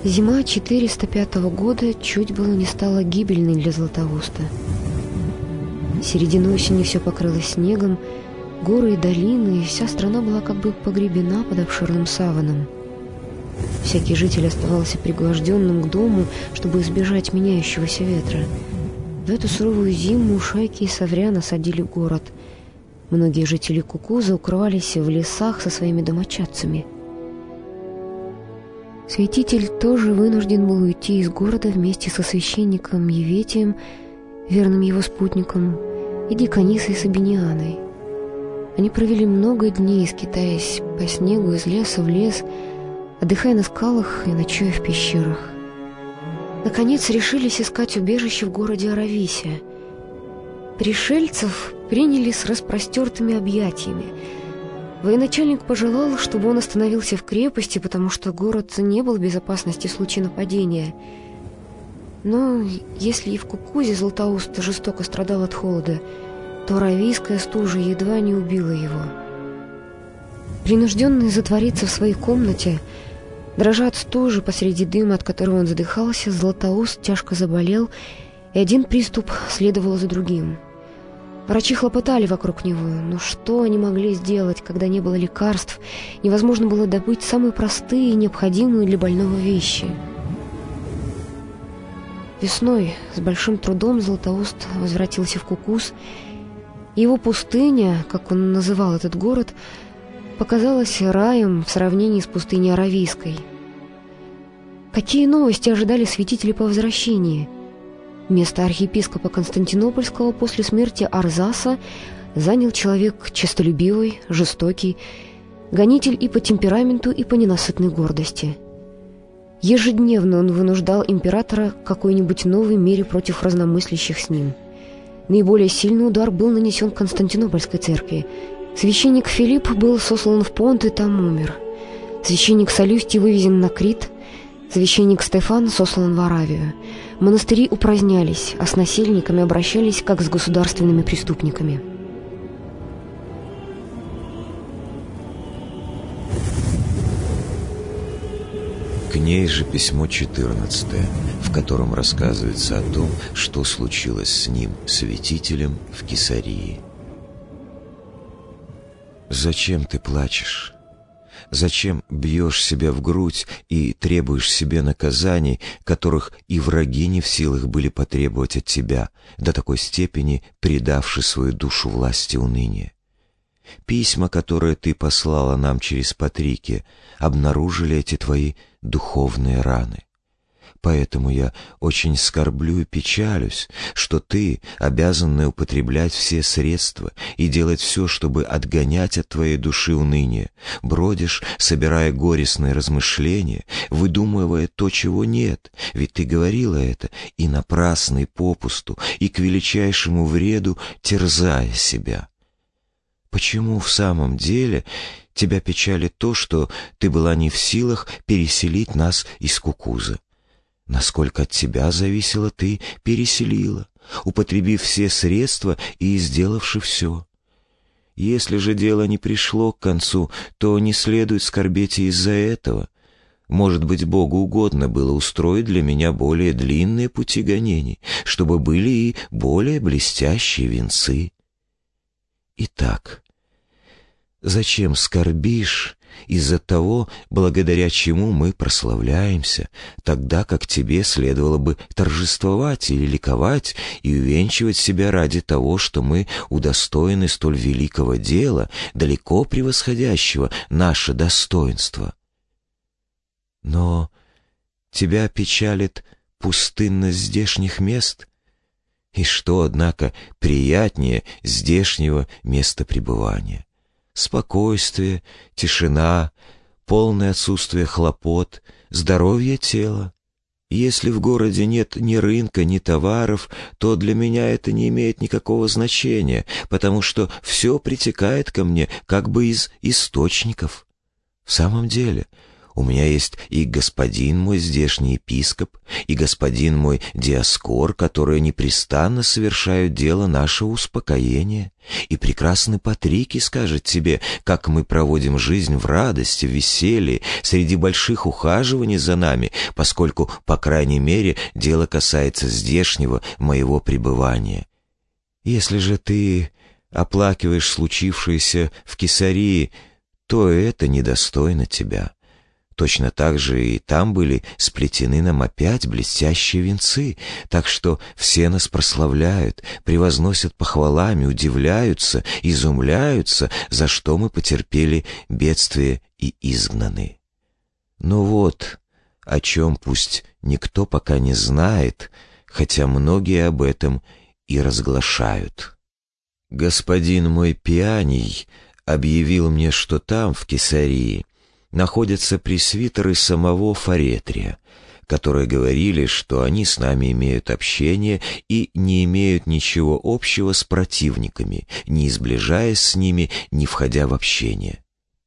Зима 405 года чуть было не стала гибельной для Златоуста. Серединой осени все покрылось снегом, горы и долины, и вся страна была как бы погребена под обширным саваном. Всякий житель оставался пригвожденным к дому, чтобы избежать меняющегося ветра. В эту суровую зиму шайки и соврян осадили город. Многие жители Кукуза укрывались в лесах со своими домочадцами. Святитель тоже вынужден был уйти из города вместе со священником Еветием, верным его спутником, и диконисой Сабинианой. Они провели много дней, скитаясь по снегу из леса в лес, отдыхая на скалах и ночуя в пещерах. Наконец решились искать убежище в городе Арависе. Пришельцев приняли с распростертыми объятиями. Военачальник пожелал, чтобы он остановился в крепости, потому что город не был в безопасности в случае нападения. Но если и в Кукузе Златоуст жестоко страдал от холода, то аравийская стужа едва не убила его. Принужденный затвориться в своей комнате, дрожа от стужи посреди дыма, от которого он задыхался, Златоуст тяжко заболел, и один приступ следовал за другим. Врачи хлопотали вокруг него, но что они могли сделать, когда не было лекарств, невозможно было добыть самые простые и необходимые для больного вещи. Весной с большим трудом Златоуст возвратился в Кукуз, и его пустыня, как он называл этот город, показалась раем в сравнении с пустыней Аравийской. Какие новости ожидали святители по возвращении? Место архиепископа Константинопольского после смерти Арзаса занял человек честолюбивый, жестокий, гонитель и по темпераменту, и по ненасытной гордости. Ежедневно он вынуждал императора к какой-нибудь новой мере против разномыслящих с ним. Наиболее сильный удар был нанесен Константинопольской церкви. Священник Филипп был сослан в Понт и там умер. Священник Солюстий вывезен на Крит. Священник Стефан сослан в Аравию. Монастыри упразднялись, а с насельниками обращались как с государственными преступниками. К ней же письмо 14, в котором рассказывается о том, что случилось с ним, святителем, в Кесарии. «Зачем ты плачешь? Зачем бьешь себя в грудь и требуешь себе наказаний, которых и враги не в силах были потребовать от тебя, до такой степени предавши свою душу власти уныния? Письма, которые ты послала нам через Патрики, обнаружили эти твои духовные раны. Поэтому я очень скорблю и печалюсь, что ты, обязанная употреблять все средства и делать все, чтобы отгонять от твоей души уныние, бродишь, собирая горестные размышления, выдумывая то, чего нет, ведь ты говорила это и напрасно, и попусту, и к величайшему вреду терзая себя. Почему в самом деле тебя печалит то, что ты была не в силах переселить нас из Кукуза? Насколько от тебя зависело, ты переселила, употребив все средства и сделавши все. Если же дело не пришло к концу, то не следует скорбеть и из-за этого. Может быть, Богу угодно было устроить для меня более длинные пути гонений, чтобы были и более блестящие венцы. Итак, зачем скорбишь из-за того, благодаря чему мы прославляемся, тогда как тебе следовало бы торжествовать или ликовать и увенчивать себя ради того, что мы удостоены столь великого дела, далеко превосходящего наше достоинство? Но тебя печалит пустынность здешних мест? И что, однако, приятнее здешнего места пребывания? Спокойствие, тишина, полное отсутствие хлопот, здоровье тела. Если в городе нет ни рынка, ни товаров, то для меня это не имеет никакого значения, потому что все притекает ко мне как бы из источников. В самом деле, У меня есть и господин мой здешний епископ, и господин мой Диоскор, которые непрестанно совершают дело нашего успокоения. И прекрасный Патрикий скажет тебе, как мы проводим жизнь в радости, в веселье, среди больших ухаживаний за нами, поскольку, по крайней мере, дело касается здешнего моего пребывания. Если же ты оплакиваешь случившееся в Кесарии, то это недостойно тебя. Точно так же и там были сплетены нам опять блестящие венцы, так что все нас прославляют, превозносят похвалами, удивляются, изумляются, за что мы потерпели бедствие и изгнаны. Но вот о чем пусть никто пока не знает, хотя многие об этом и разглашают. Господин мой Пианий объявил мне, что там, в Кесарии, находятся пресвитеры самого Фаретрия, которые говорили, что они с нами имеют общение и не имеют ничего общего с противниками, не сближаясь с ними, не входя в общение.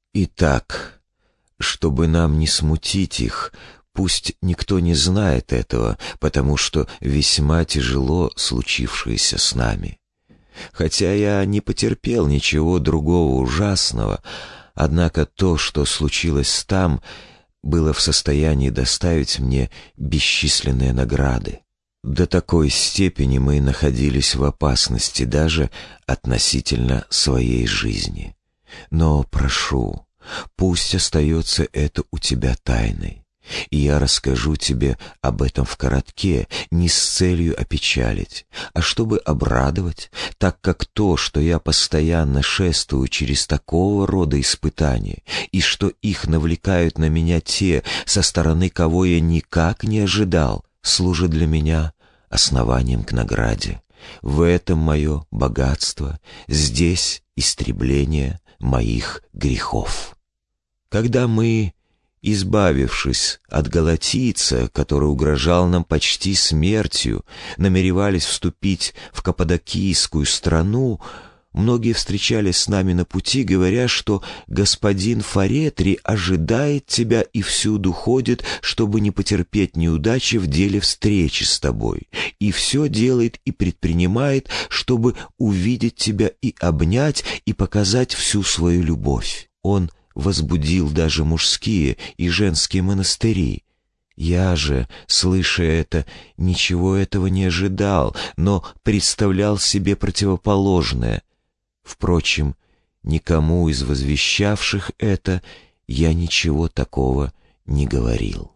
Итак, чтобы нам не смутить их, пусть никто не знает этого, потому что весьма тяжело случившееся с нами. Хотя я не потерпел ничего другого ужасного, однако то, что случилось там, было в состоянии доставить мне бесчисленные награды. До такой степени мы находились в опасности даже относительно своей жизни. Но прошу, пусть остается это у тебя тайной, и я расскажу тебе об этом вкратке, не с целью опечалить, а чтобы обрадовать, так как то, что я постоянно шествую через такого рода испытания, и что их навлекают на меня те, со стороны кого я никак не ожидал, служит для меня основанием к награде. В этом мое богатство, здесь истребление моих грехов. Когда мы, избавившись от галатийца, который угрожал нам почти смертью, намеревались вступить в Каппадокийскую страну, многие встречались с нами на пути, говоря, что господин Фаретрий ожидает тебя и всюду ходит, чтобы не потерпеть неудачи в деле встречи с тобой, и все делает и предпринимает, чтобы увидеть тебя и обнять, и показать всю свою любовь. Он возбудил даже мужские и женские монастыри. Я же, слыша это, ничего этого не ожидал, но представлял себе противоположное. Впрочем, никому из возвещавших это я ничего такого не говорил.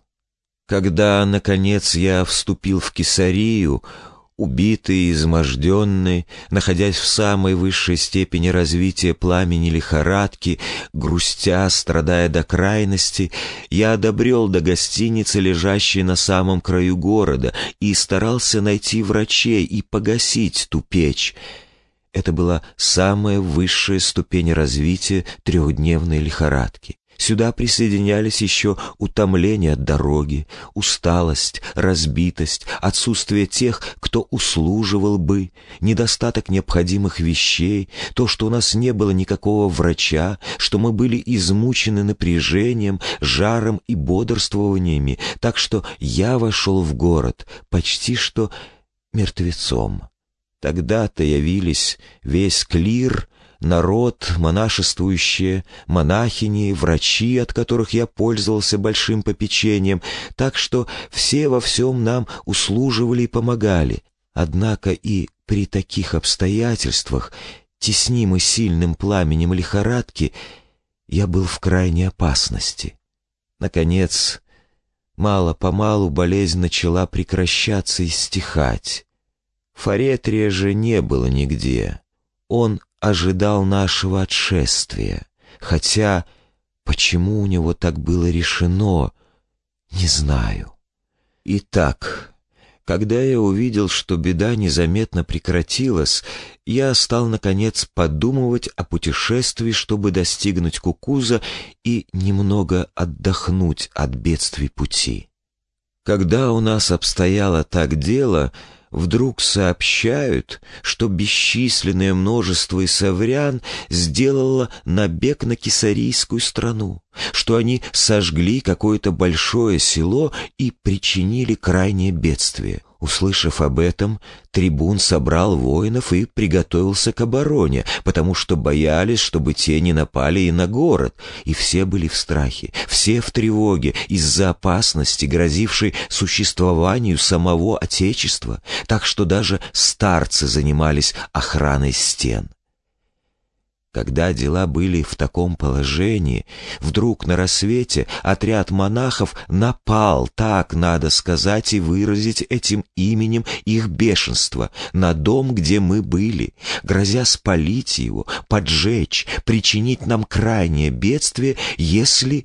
Когда, наконец, я вступил в Кесарию, убитый и изможденный, находясь в самой высшей степени развития пламени лихорадки, грустя, страдая до крайности, я добрел до гостиницы, лежащей на самом краю города, и старался найти врачей и погасить ту печь. Это была самая высшая ступень развития трехдневной лихорадки. Сюда присоединялись еще утомление от дороги, усталость, разбитость, отсутствие тех, кто услуживал бы, недостаток необходимых вещей, то, что у нас не было никакого врача, что мы были измучены напряжением, жаром и бодрствованиями, так что я вошел в город почти что мертвецом. Тогда-то явились весь клир, народ, монашествующие, монахини, врачи, от которых я пользовался большим попечением, так что все во всем нам услуживали и помогали. Однако и при таких обстоятельствах, теснимый сильным пламенем лихорадки, я был в крайней опасности. Наконец, мало-помалу болезнь начала прекращаться и стихать. Фаретрия же не было нигде. Он ожидал нашего отшествия, хотя почему у него так было решено, не знаю. Итак, когда я увидел, что беда незаметно прекратилась, я стал, наконец, подумывать о путешествии, чтобы достигнуть Кукуза и немного отдохнуть от бедствий пути. Когда у нас обстояло так дело, вдруг сообщают, что бесчисленное множество исаврян сделало набег на Кесарийскую страну, что они сожгли какое-то большое село и причинили крайнее бедствие. Услышав об этом, трибун собрал воинов и приготовился к обороне, потому что боялись, чтобы те не напали и на город, и все были в страхе, все в тревоге из-за опасности, грозившей существованию самого Отечества, так что даже старцы занимались охраной стен. Когда дела были в таком положении, вдруг на рассвете отряд монахов напал, так надо сказать и выразить этим именем их бешенство, на дом, где мы были, грозя спалить его, поджечь, причинить нам крайнее бедствие, если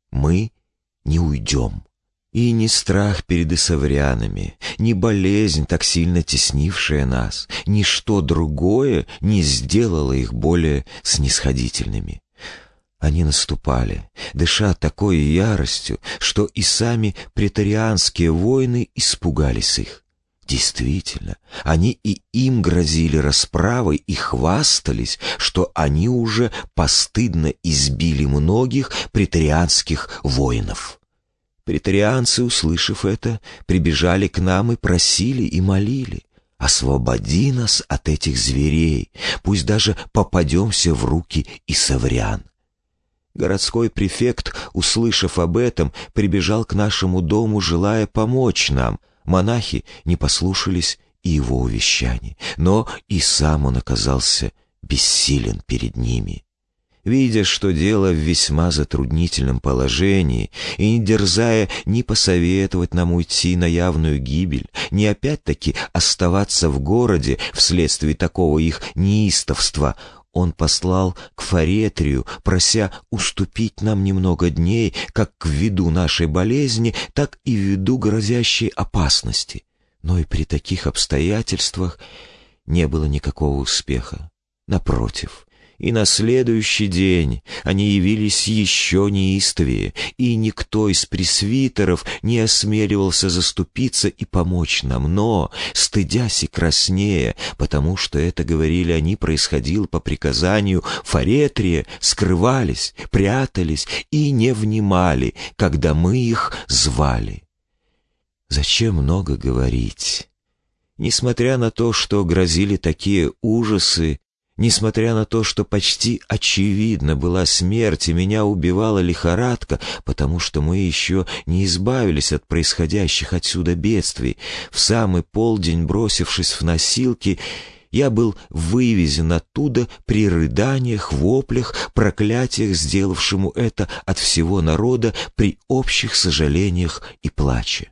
мы не уйдем. И ни страх перед исаврянами, ни болезнь, так сильно теснившая нас, ничто другое не сделало их более снисходительными. Они наступали, дыша такой яростью, что и сами преторианские воины испугались их. Действительно, они и им грозили расправой и хвастались, что они уже постыдно избили многих преторианских воинов. Преторианцы, услышав это, прибежали к нам и просили и молили: «Освободи нас от этих зверей, пусть даже попадемся в руки исаврян». Городской префект, услышав об этом, прибежал к нашему дому, желая помочь нам. Монахи не послушались и его увещаний, но и сам он оказался бессилен перед ними. Видя, что дело в весьма затруднительном положении, и не дерзая ни посоветовать нам уйти на явную гибель, ни опять-таки оставаться в городе вследствие такого их неистовства, он послал к Фаретрию, прося уступить нам немного дней, как ввиду нашей болезни, так и ввиду грозящей опасности. Но и при таких обстоятельствах не было никакого успеха. Напротив, и на следующий день они явились еще неистовее, и никто из пресвитеров не осмеливался заступиться и помочь нам, но, стыдясь и краснея, потому что это, говорили они, происходило по приказанию Фаретрия, скрывались, прятались и не внимали, когда мы их звали. Зачем много говорить? Несмотря на то, что грозили такие ужасы, несмотря на то, что почти очевидно была смерть и меня убивала лихорадка, потому что мы еще не избавились от происходящих отсюда бедствий, в самый полдень, бросившись в носилки, я был вывезен оттуда при рыданиях, воплях, проклятиях, сделавшему это от всего народа, при общих сожалениях и плаче.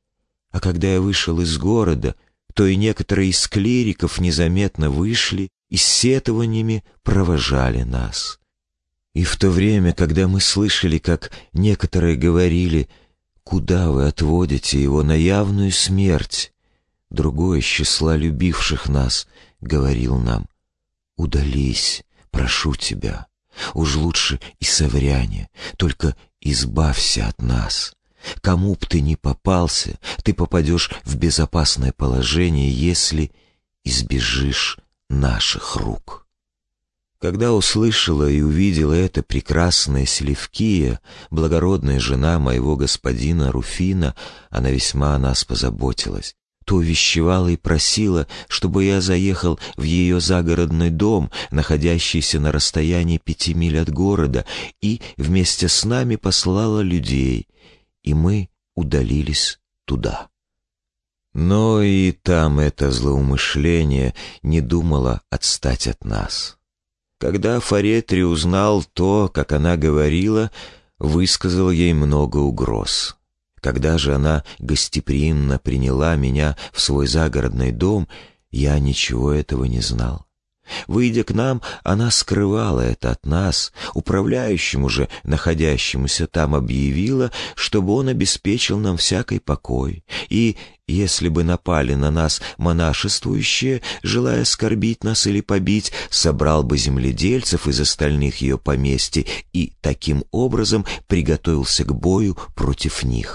А когда я вышел из города, то и некоторые из клириков незаметно вышли и с сетованиями провожали нас. И в то время, когда мы слышали, как некоторые говорили: «Куда вы отводите его на явную смерть?», другой из числа любивших нас говорил нам: «Удались, прошу тебя, уж лучше исавряне, только избавься от нас. Кому б ты ни попался, ты попадешь в безопасное положение, если избежишь наших рук». Когда услышала и увидела это прекрасная Селевкия, благородная жена моего господина Руфина, она весьма о нас позаботилась, то увещевала и просила, чтобы я заехал в ее загородный дом, находящийся на расстоянии 5 миль от города, и вместе с нами послала людей, и мы удалились туда. Но и там это злоумышление не думало отстать от нас. Когда Фаретрий узнал то, как она говорила, высказал ей много угроз. Когда же она гостеприимно приняла меня в свой загородный дом, я ничего этого не знал. Выйдя к нам, она скрывала это от нас, управляющему же, находящемуся там, объявила, чтобы он обеспечил нам всякий покой, и, если бы напали на нас монашествующие, желая оскорбить нас или побить, собрал бы земледельцев из остальных ее поместий и таким образом приготовился к бою против них.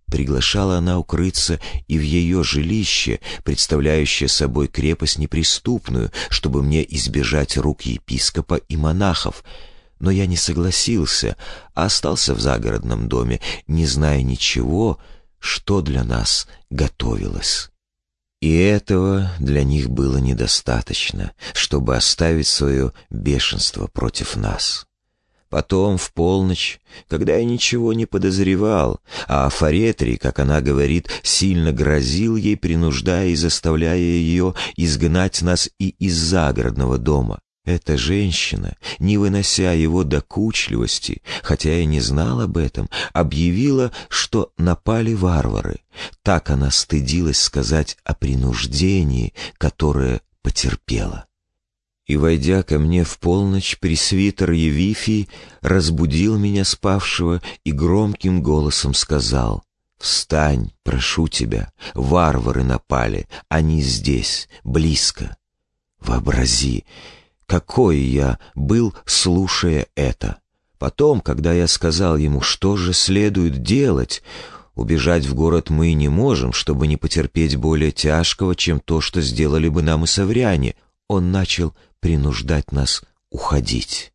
Приглашала она укрыться и в ее жилище, представляющее собой крепость неприступную, чтобы мне избежать рук епископа и монахов. Но я не согласился, а остался в загородном доме, не зная ничего, что для нас готовилось. И этого для них было недостаточно, чтобы оставить свое бешенство против нас. Потом, в полночь, когда я ничего не подозревал, а Фаретрий, как она говорит, сильно грозил ей, принуждая и заставляя ее изгнать нас и из загородного дома, эта женщина, не вынося его докучливости, хотя я не знал об этом, объявила, что напали варвары. Так она стыдилась сказать о принуждении, которое потерпела. И, войдя ко мне в полночь, пресвитер Евифий разбудил меня спавшего и громким голосом сказал: «Встань, прошу тебя, варвары напали, они здесь, близко». Вообрази, какой я был, слушая это. Потом, когда я сказал ему, что же следует делать, убежать в город мы не можем, чтобы не потерпеть более тяжкого, чем то, что сделали бы нам и савряне, он начал принуждать нас уходить.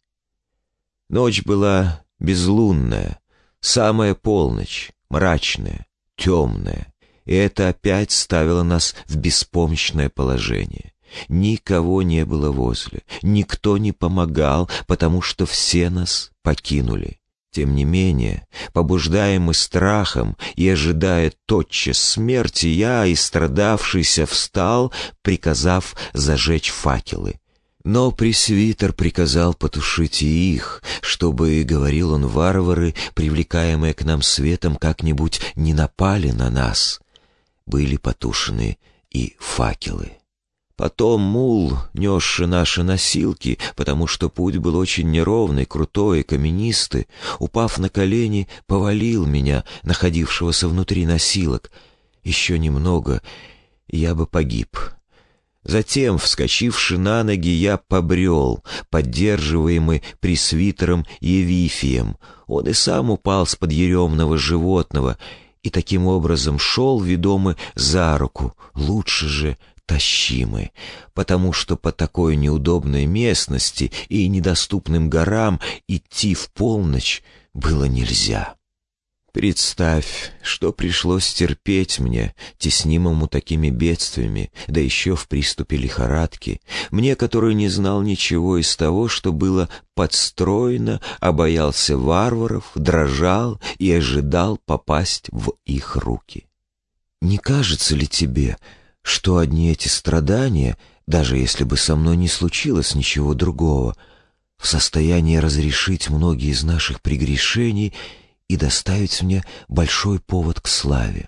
Ночь была безлунная, самая полночь, мрачная, темная, и это опять ставило нас в беспомощное положение. Никого не было возле, никто не помогал, потому что все нас покинули. Тем не менее, побуждаемый страхом и ожидая тотчас смерти, я, истрадавшийся, встал, приказав зажечь факелы. Но пресвитер приказал потушить и их, чтобы, говорил он, варвары, привлекаемые к нам светом, как-нибудь не напали на нас. Были потушены и факелы. Потом мул, несший наши носилки, потому что путь был очень неровный, крутой и каменистый, упав на колени, повалил меня, находившегося внутри носилок. Еще немного, и я бы погиб. Затем, вскочивши на ноги, я побрел, поддерживаемый пресвитером Евифием. Он и сам упал с подъеремного животного, и таким образом шел, ведомый за руку, лучше же тащимы, потому что по такой неудобной местности и недоступным горам идти в полночь было нельзя. Представь, что пришлось терпеть мне, теснимому такими бедствиями, да еще в приступе лихорадки, мне, который не знал ничего из того, что было подстроено, а боялся варваров, дрожал и ожидал попасть в их руки. Не кажется ли тебе, что одни эти страдания, даже если бы со мной не случилось ничего другого, в состоянии разрешить многие из наших прегрешений и доставить мне большой повод к славе?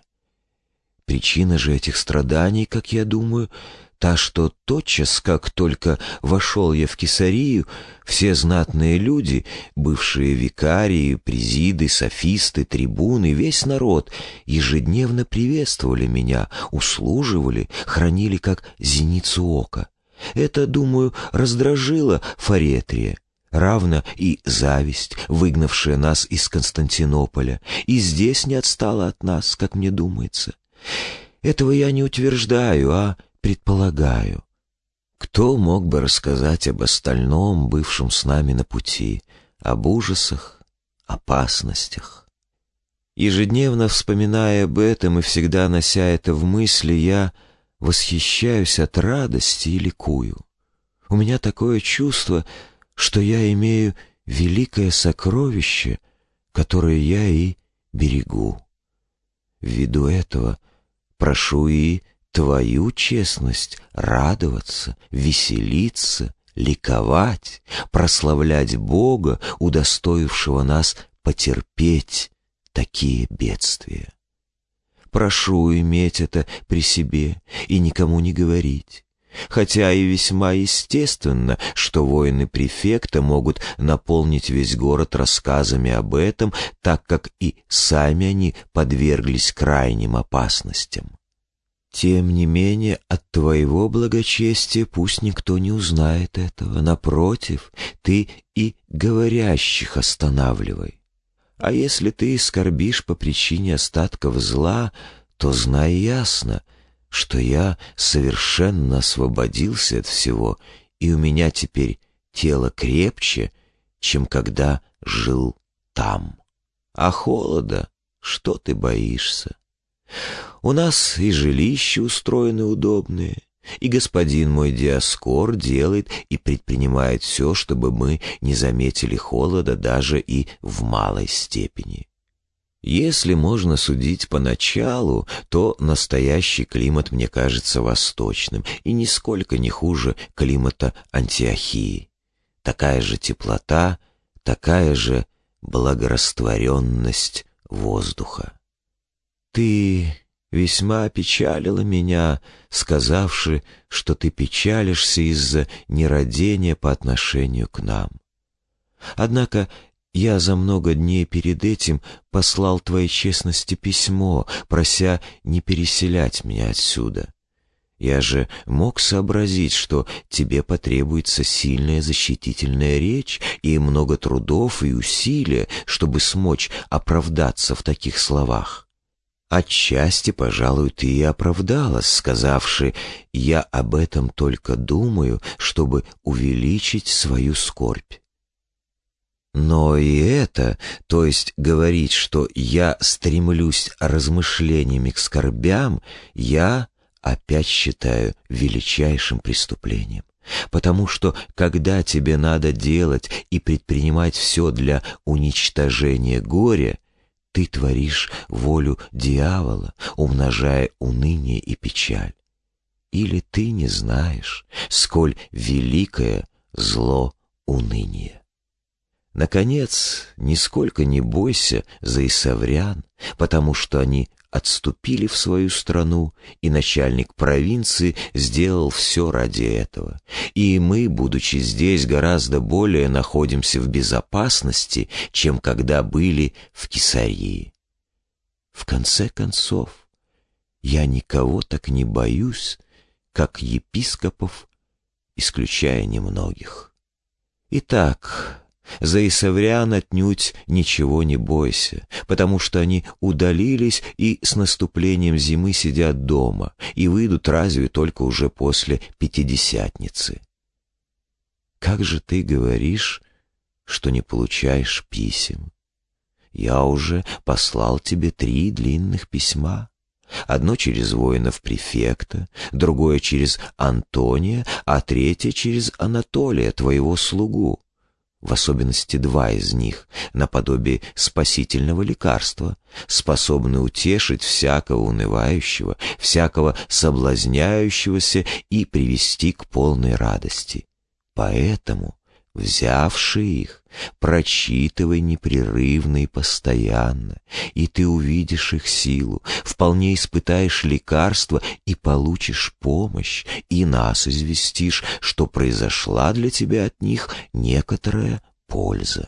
Причина же этих страданий, как я думаю, та, что тотчас, как только вошел я в Кесарию, все знатные люди, бывшие викарии, президы, софисты, трибуны, весь народ ежедневно приветствовали меня, услуживали, хранили как зеницу ока. Это, думаю, раздражило Фаретрия. Равно и зависть, выгнавшая нас из Константинополя, и здесь не отстала от нас, как мне думается. Этого я не утверждаю, а предполагаю. Кто мог бы рассказать об остальном, бывшем с нами на пути, об ужасах, опасностях? Ежедневно вспоминая об этом и всегда нося это в мысли, я восхищаюсь от радости и ликую. У меня такое чувство, что я имею великое сокровище, которое я и берегу. Ввиду этого прошу и твою честность радоваться, веселиться, ликовать, прославлять Бога, удостоившего нас потерпеть такие бедствия. Прошу иметь это при себе и никому не говорить. Хотя и весьма естественно, что воины префекта могут наполнить весь город рассказами об этом, так как и сами они подверглись крайним опасностям. Тем не менее, от твоего благочестия пусть никто не узнает этого. Напротив, ты и говорящих останавливай. А если ты скорбишь по причине остатков зла, то знай ясно, что я совершенно освободился от всего, и у меня теперь тело крепче, чем когда жил там. А холода, что ты боишься? У нас и жилища устроены удобные, и господин мой Диоскор делает и предпринимает все, чтобы мы не заметили холода даже и в малой степени. Если можно судить поначалу, то настоящий климат мне кажется восточным и нисколько не хуже климата Антиохии. Такая же теплота, такая же благорастворенность воздуха. Ты весьма опечалила меня, сказавши, что ты печалишься из-за нерадения по отношению к нам. Однако я за много дней перед этим послал твоей честности письмо, прося не переселять меня отсюда. Я же мог сообразить, что тебе потребуется сильная защитительная речь и много трудов и усилия, чтобы смочь оправдаться в таких словах. Отчасти, пожалуй, ты и оправдалась, сказавши: «Я об этом только думаю, чтобы увеличить свою скорбь». Но и это, то есть говорить, что я стремлюсь размышлениями к скорбям, я опять считаю величайшим преступлением. Потому что, когда тебе надо делать и предпринимать все для уничтожения горя, ты творишь волю дьявола, умножая уныние и печаль. Или ты не знаешь, сколь великое зло уныние. Наконец, нисколько не бойся за исаврян, потому что они отступили в свою страну, и начальник провинции сделал все ради этого. И мы, будучи здесь, гораздо более находимся в безопасности, чем когда были в Кесарии. В конце концов, я никого так не боюсь, как епископов, исключая немногих. Итак, за исаврян отнюдь ничего не бойся, потому что они удалились и с наступлением зимы сидят дома и выйдут разве только уже после Пятидесятницы. Как же ты говоришь, что не получаешь писем? Я уже послал тебе 3 длинных письма. Одно через воинов-префекта, другое через Антония, а третье через Анатолия, твоего слугу. В особенности 2 из них, наподобие спасительного лекарства, способны утешить всякого унывающего, всякого соблазняющегося и привести к полной радости. Поэтому, взявши их, прочитывай непрерывно и постоянно, и ты увидишь их силу, вполне испытаешь лекарство и получишь помощь, и нас известишь, что произошла для тебя от них некоторая польза.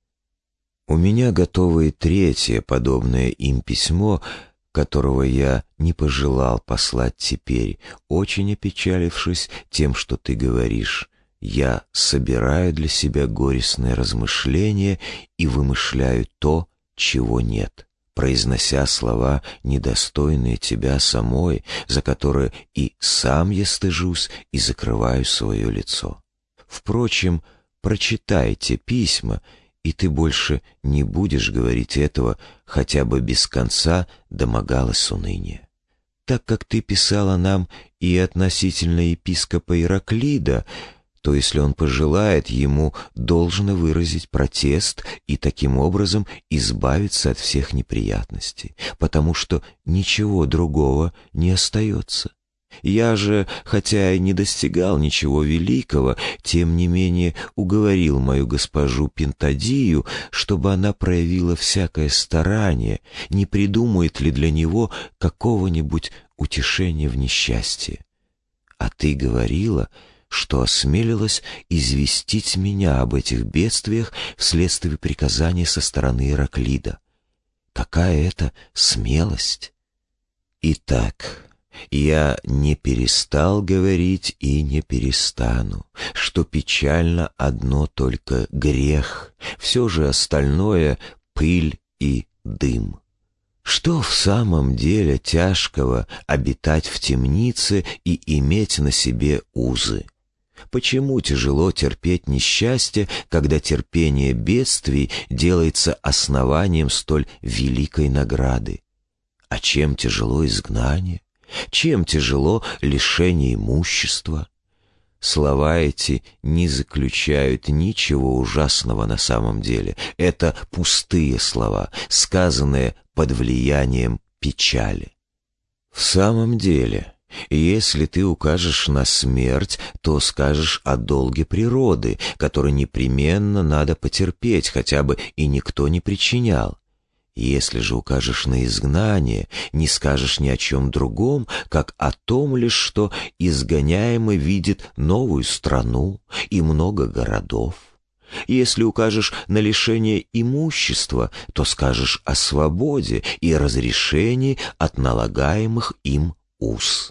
У меня готово и 3 подобное им письмо, которого я не пожелал послать теперь, очень опечалившись тем, что ты говоришь. Я собираю для себя горестные размышления и вымышляю то, чего нет, произнося слова, недостойные тебя самой, за которые и сам я стыжусь и закрываю свое лицо. Впрочем, прочитайте письма, и ты больше не будешь говорить этого, хотя бы без конца домогалась уныния. Так как ты писала нам и относительно епископа Ираклида, то если он пожелает, ему должно выразить протест и таким образом избавиться от всех неприятностей, потому что ничего другого не остается. Я же, хотя и не достигал ничего великого, тем не менее уговорил мою госпожу Пентадию, чтобы она проявила всякое старание, не придумает ли для него какого-нибудь утешения в несчастье. А ты говорила, что осмелилась известить меня об этих бедствиях вследствие приказания со стороны Ираклида. Какая это смелость! Итак, я не перестал говорить и не перестану, что печально одно только грех, все же остальное пыль и дым. Что в самом деле тяжкого обитать в темнице и иметь на себе узы? Почему тяжело терпеть несчастье, когда терпение бедствий делается основанием столь великой награды? А чем тяжело изгнание? Чем тяжело лишение имущества? Слова эти не заключают ничего ужасного на самом деле. Это пустые слова, сказанные под влиянием печали. В самом деле, если ты укажешь на смерть, то скажешь о долге природы, который непременно надо потерпеть, хотя бы и никто не причинял. Если же укажешь на изгнание, не скажешь ни о чем другом, как о том лишь, что изгоняемый видит новую страну и много городов. Если укажешь на лишение имущества, то скажешь о свободе и разрешении от налагаемых им уз.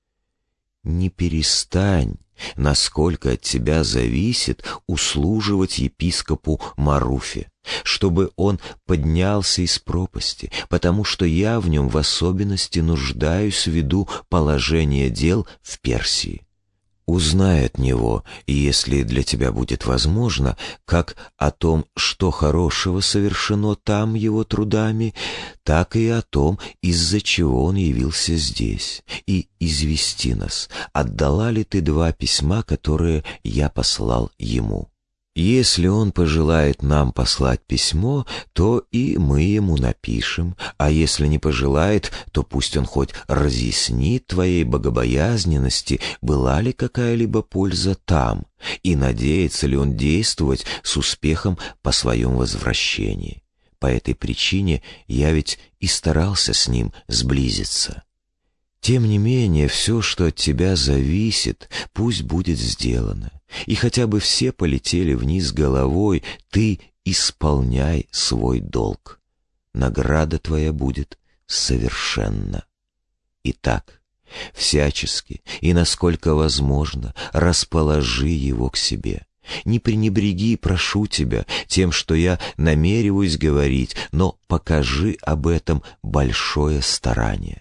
Не перестань, насколько от тебя зависит, услуживать епископу Маруфе, чтобы он поднялся из пропасти, потому что я в нем в особенности нуждаюсь ввиду положения дел в Персии. Узнай от него, если для тебя будет возможно, как о том, что хорошего совершено там его трудами, так и о том, из-за чего он явился здесь, и извести нас, отдала ли ты 2 письма, которые я послал ему. Если он пожелает нам послать письмо, то и мы ему напишем, а если не пожелает, то пусть он хоть разъяснит твоей богобоязненности, была ли какая-либо польза там, и надеется ли он действовать с успехом по своем возвращении. По этой причине я ведь и старался с ним сблизиться. Тем не менее, все, что от тебя зависит, пусть будет сделано. И хотя бы все полетели вниз головой, ты исполняй свой долг. Награда твоя будет совершенна. Итак, всячески и насколько возможно расположи его к себе. Не пренебреги, прошу тебя, тем, что я намереваюсь говорить, но покажи об этом большое старание.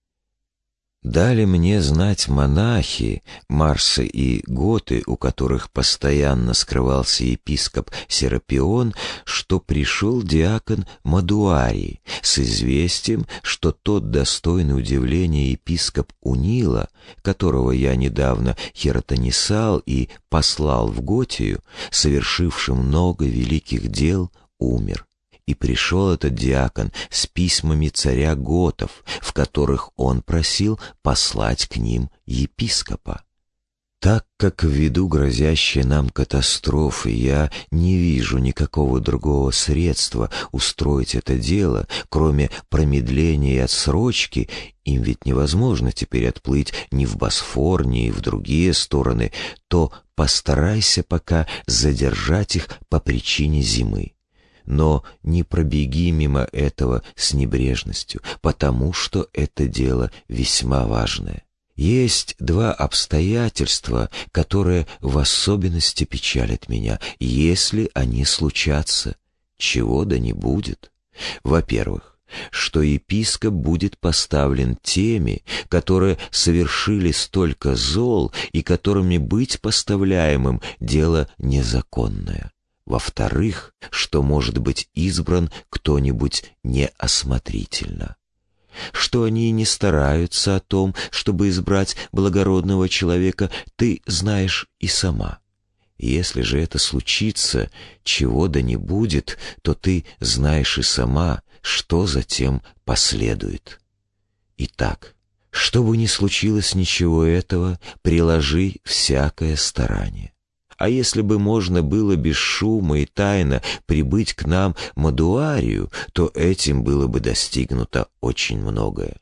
Дали мне знать монахи, марсы и готы, у которых постоянно скрывался епископ Серапион, что пришел диакон Мадуарий с известием, что тот достойный удивления епископ Унила, которого я недавно хиротонисал и послал в Готию, совершивший много великих дел, умер. И пришел этот диакон с письмами царя готов, в которых он просил послать к ним епископа. Так как ввиду грозящей нам катастрофы я не вижу никакого другого средства устроить это дело, кроме промедления и отсрочки, им ведь невозможно теперь отплыть ни в Босфор, ни в другие стороны, то постарайся пока задержать их по причине зимы. Но не пробеги мимо этого с небрежностью, потому что это дело весьма важное. Есть 2 обстоятельства, которые в особенности печалят меня, если они случатся, чего да не будет. Во-первых, что епископ будет поставлен теми, которые совершили столько зол и которыми быть поставляемым дело незаконное. Во-вторых, что может быть избран кто-нибудь неосмотрительно. Что они не стараются о том, чтобы избрать благородного человека, ты знаешь и сама. Если же это случится, чего да не будет, то ты знаешь и сама, что затем последует. Итак, чтобы не случилось ничего этого, приложи всякое старание. А если бы можно было без шума и тайно прибыть к нам Мадуарию, то этим было бы достигнуто очень многое.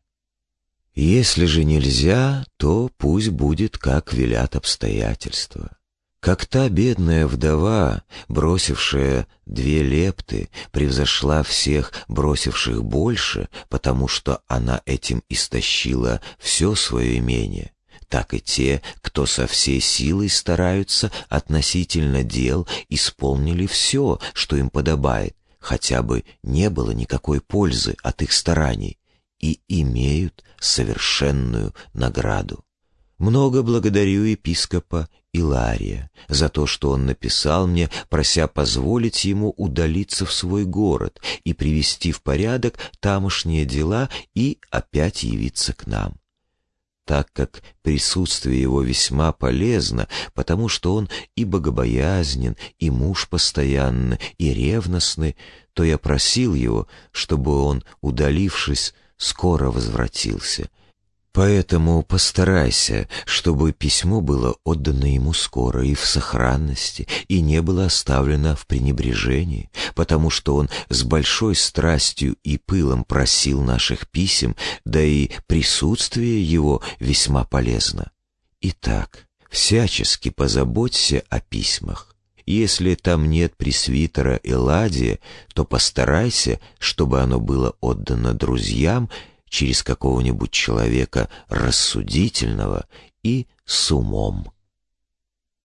Если же нельзя, то пусть будет, как велят обстоятельства. Как та бедная вдова, бросившая 2 лепты, превзошла всех бросивших больше, потому что она этим истощила все свое имение, так и те, кто со всей силой стараются относительно дел, исполнили все, что им подобает, хотя бы не было никакой пользы от их стараний, и имеют совершенную награду. Много благодарю епископа Илария за то, что он написал мне, прося позволить ему удалиться в свой город и привести в порядок тамошние дела и опять явиться к нам. Так как присутствие его весьма полезно, потому что он и богобоязнен, и муж постоянный, и ревностный, то я просил его, чтобы он, удалившись, скоро возвратился. Поэтому постарайся, чтобы письмо было отдано ему скоро и в сохранности, и не было оставлено в пренебрежении, потому что он с большой страстью и пылом просил наших писем, да и присутствие его весьма полезно. Итак, всячески позаботься о письмах. Если там нет пресвитера Эладия, то постарайся, чтобы оно было отдано друзьям через какого-нибудь человека рассудительного и с умом.